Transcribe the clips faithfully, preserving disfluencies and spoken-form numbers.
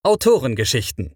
Autorengeschichten.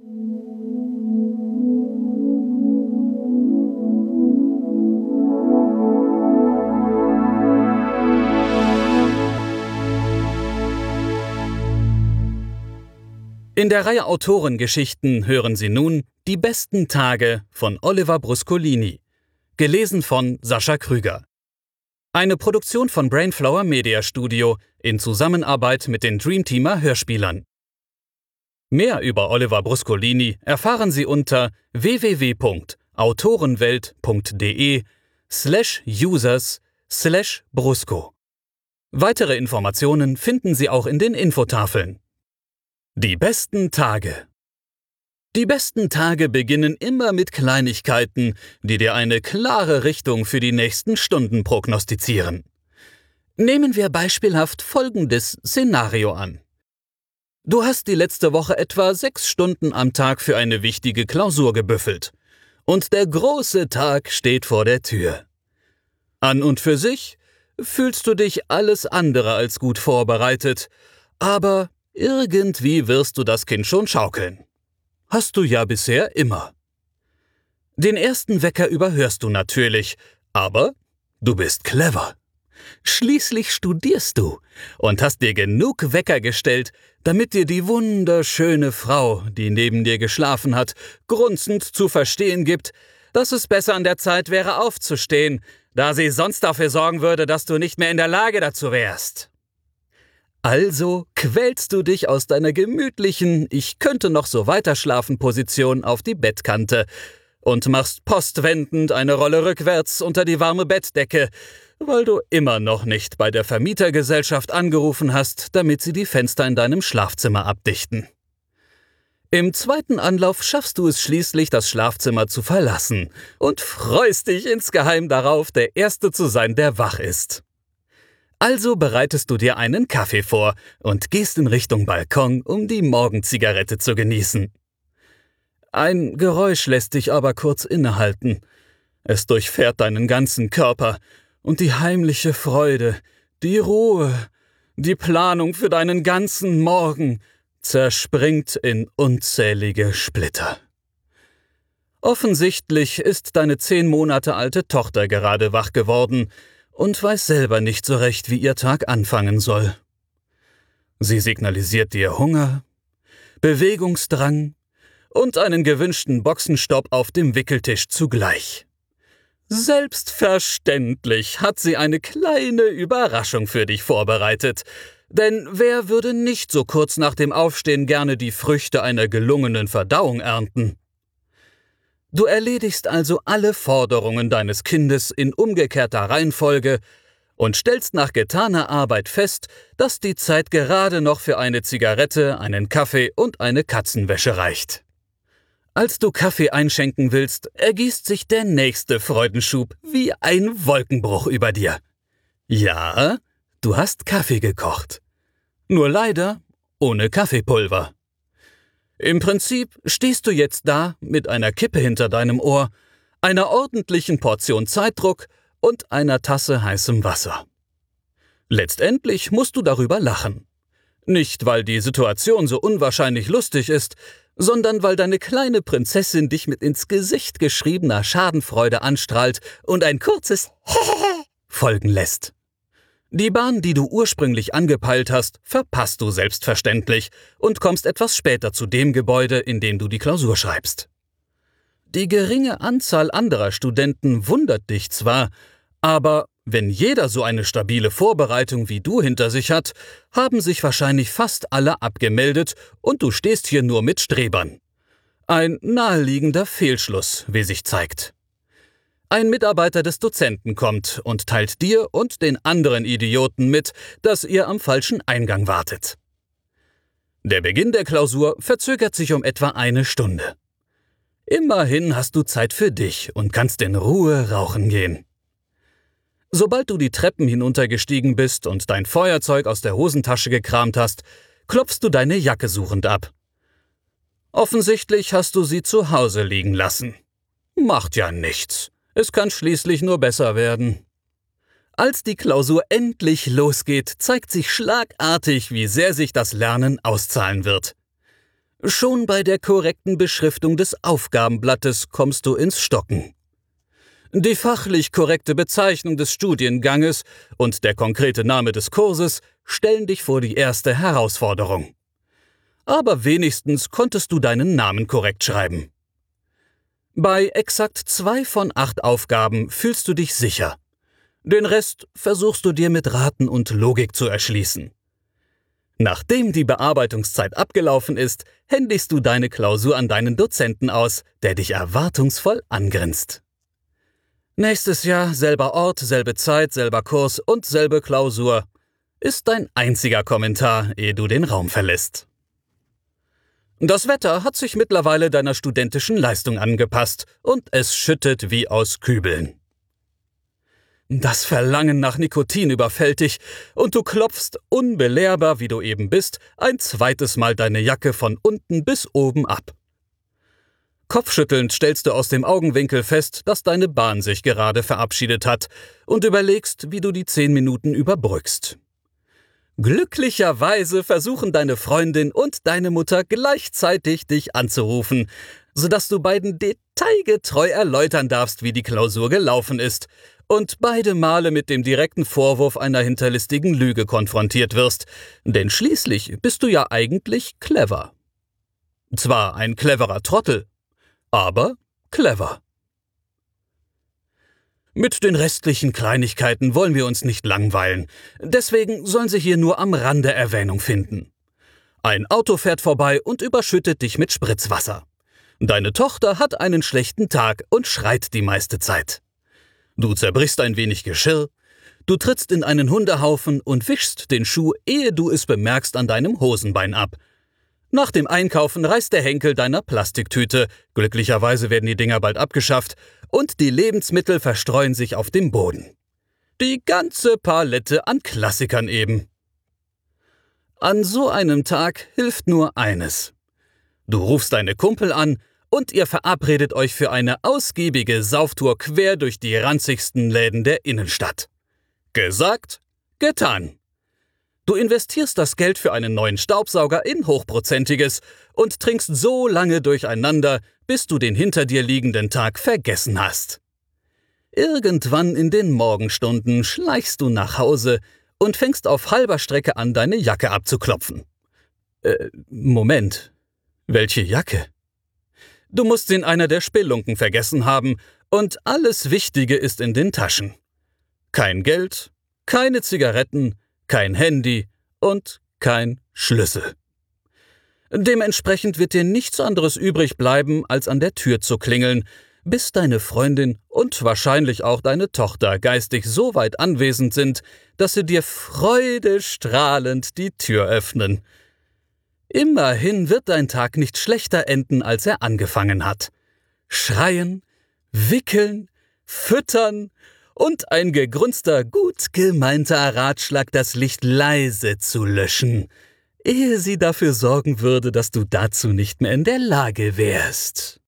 In der Reihe Autorengeschichten hören Sie nun Die besten Tage von Oliver Bruscolini, gelesen von Sascha Krüger. Eine Produktion von Brainflower Media Studio in Zusammenarbeit mit den Dreamteamer Hörspielern. Mehr über Oliver Bruscolini erfahren Sie unter w w w punkt autorenwelt punkt de slash users slash brusco. Weitere Informationen finden Sie auch in den Infotafeln. Die besten Tage. Die besten Tage beginnen immer mit Kleinigkeiten, die dir eine klare Richtung für die nächsten Stunden prognostizieren. Nehmen wir beispielhaft folgendes Szenario an. Du hast die letzte Woche etwa sechs Stunden am Tag für eine wichtige Klausur gebüffelt. Und der große Tag steht vor der Tür. An und für sich fühlst du dich alles andere als gut vorbereitet, aber irgendwie wirst du das Kind schon schaukeln. Hast du ja bisher immer. Den ersten Wecker überhörst du natürlich, aber du bist clever. Schließlich studierst du und hast dir genug Wecker gestellt, damit dir die wunderschöne Frau, die neben dir geschlafen hat, grunzend zu verstehen gibt, dass es besser an der Zeit wäre, aufzustehen, da sie sonst dafür sorgen würde, dass du nicht mehr in der Lage dazu wärst. Also quälst du dich aus deiner gemütlichen Ich-könnte-noch-so-weiterschlafen-Position auf die Bettkante und machst postwendend eine Rolle rückwärts unter die warme Bettdecke, weil du immer noch nicht bei der Vermietergesellschaft angerufen hast, damit sie die Fenster in deinem Schlafzimmer abdichten. Im zweiten Anlauf schaffst du es schließlich, das Schlafzimmer zu verlassen und freust dich insgeheim darauf, der Erste zu sein, der wach ist. Also bereitest du dir einen Kaffee vor und gehst in Richtung Balkon, um die Morgenzigarette zu genießen. Ein Geräusch lässt dich aber kurz innehalten. Es durchfährt deinen ganzen Körper und die heimliche Freude, die Ruhe, die Planung für deinen ganzen Morgen zerspringt in unzählige Splitter. Offensichtlich ist deine zehn Monate alte Tochter gerade wach geworden und weiß selber nicht so recht, wie ihr Tag anfangen soll. Sie signalisiert dir Hunger, Bewegungsdrang und einen gewünschten Boxenstopp auf dem Wickeltisch zugleich. Selbstverständlich hat sie eine kleine Überraschung für dich vorbereitet, denn wer würde nicht so kurz nach dem Aufstehen gerne die Früchte einer gelungenen Verdauung ernten? Du erledigst also alle Forderungen deines Kindes in umgekehrter Reihenfolge und stellst nach getaner Arbeit fest, dass die Zeit gerade noch für eine Zigarette, einen Kaffee und eine Katzenwäsche reicht. Als du Kaffee einschenken willst, ergießt sich der nächste Freudenschub wie ein Wolkenbruch über dir. Ja, du hast Kaffee gekocht. Nur leider ohne Kaffeepulver. Im Prinzip stehst du jetzt da mit einer Kippe hinter deinem Ohr, einer ordentlichen Portion Zeitdruck und einer Tasse heißem Wasser. Letztendlich musst du darüber lachen. Nicht, weil die Situation so unwahrscheinlich lustig ist, sondern weil deine kleine Prinzessin dich mit ins Gesicht geschriebener Schadenfreude anstrahlt und ein kurzes folgen lässt. Die Bahn, die du ursprünglich angepeilt hast, verpasst du selbstverständlich und kommst etwas später zu dem Gebäude, in dem du die Klausur schreibst. Die geringe Anzahl anderer Studenten wundert dich zwar, aber wenn jeder so eine stabile Vorbereitung wie du hinter sich hat, haben sich wahrscheinlich fast alle abgemeldet und du stehst hier nur mit Strebern. Ein naheliegender Fehlschluss, wie sich zeigt. Ein Mitarbeiter des Dozenten kommt und teilt dir und den anderen Idioten mit, dass ihr am falschen Eingang wartet. Der Beginn der Klausur verzögert sich um etwa eine Stunde. Immerhin hast du Zeit für dich und kannst in Ruhe rauchen gehen. Sobald du die Treppen hinuntergestiegen bist und dein Feuerzeug aus der Hosentasche gekramt hast, klopfst du deine Jacke suchend ab. Offensichtlich hast du sie zu Hause liegen lassen. Macht ja nichts. Es kann schließlich nur besser werden. Als die Klausur endlich losgeht, zeigt sich schlagartig, wie sehr sich das Lernen auszahlen wird. Schon bei der korrekten Beschriftung des Aufgabenblattes kommst du ins Stocken. Die fachlich korrekte Bezeichnung des Studienganges und der konkrete Name des Kurses stellen dich vor die erste Herausforderung. Aber wenigstens konntest du deinen Namen korrekt schreiben. Bei exakt zwei von acht Aufgaben fühlst du dich sicher. Den Rest versuchst du dir mit Raten und Logik zu erschließen. Nachdem die Bearbeitungszeit abgelaufen ist, händigst du deine Klausur an deinen Dozenten aus, der dich erwartungsvoll angrinst. Nächstes Jahr selber Ort, selbe Zeit, selber Kurs und selbe Klausur ist dein einziger Kommentar, ehe du den Raum verlässt. Das Wetter hat sich mittlerweile deiner studentischen Leistung angepasst und es schüttet wie aus Kübeln. Das Verlangen nach Nikotin überfällt dich und du klopfst, unbelehrbar wie du eben bist, ein zweites Mal deine Jacke von unten bis oben ab. Kopfschüttelnd stellst du aus dem Augenwinkel fest, dass deine Bahn sich gerade verabschiedet hat und überlegst, wie du die zehn Minuten überbrückst. Glücklicherweise versuchen deine Freundin und deine Mutter gleichzeitig dich anzurufen, sodass du beiden detailgetreu erläutern darfst, wie die Klausur gelaufen ist und beide Male mit dem direkten Vorwurf einer hinterlistigen Lüge konfrontiert wirst, denn schließlich bist du ja eigentlich clever. Zwar ein cleverer Trottel, aber clever. Mit den restlichen Kleinigkeiten wollen wir uns nicht langweilen, deswegen sollen sie hier nur am Rande Erwähnung finden. Ein Auto fährt vorbei und überschüttet dich mit Spritzwasser. Deine Tochter hat einen schlechten Tag und schreit die meiste Zeit. Du zerbrichst ein wenig Geschirr, du trittst in einen Hundehaufen und wischst den Schuh, ehe du es bemerkst, an deinem Hosenbein ab. Nach dem Einkaufen reißt der Henkel deiner Plastiktüte, glücklicherweise werden die Dinger bald abgeschafft, und die Lebensmittel verstreuen sich auf dem Boden. Die ganze Palette an Klassikern eben. An so einem Tag hilft nur eines. Du rufst deine Kumpel an und ihr verabredet euch für eine ausgiebige Sauftour quer durch die ranzigsten Läden der Innenstadt. Gesagt, getan. Du investierst das Geld für einen neuen Staubsauger in Hochprozentiges und trinkst so lange durcheinander, bis du den hinter dir liegenden Tag vergessen hast. Irgendwann in den Morgenstunden schleichst du nach Hause und fängst auf halber Strecke an, deine Jacke abzuklopfen. Äh, Moment. Welche Jacke? Du musst sie in einer der Spelunken vergessen haben und alles Wichtige ist in den Taschen. Kein Geld, keine Zigaretten, kein Handy und kein Schlüssel. Dementsprechend wird dir nichts anderes übrig bleiben, als an der Tür zu klingeln, bis deine Freundin und wahrscheinlich auch deine Tochter geistig so weit anwesend sind, dass sie dir freudestrahlend die Tür öffnen. Immerhin wird dein Tag nicht schlechter enden, als er angefangen hat. Schreien, wickeln, füttern und ein gegrunzter, gut gemeinter Ratschlag, das Licht leise zu löschen, ehe sie dafür sorgen würde, dass du dazu nicht mehr in der Lage wärst.